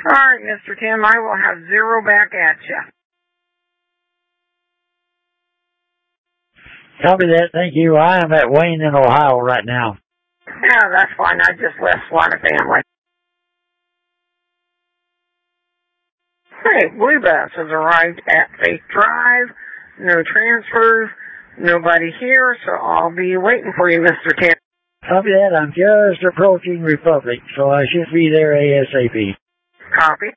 Alright, Mr. Tim, I will have 0 back at you. Copy that, thank you. I am at Wayne in Ohio right now. Yeah, that's fine. I just left Slaughter Family. Hey, Blue Bass has arrived at Faith Drive. No transfers. Nobody here, so I'll be waiting for you, Mr. Tim. Copy that. I'm just approaching Republic, so I should be there ASAP. Copy.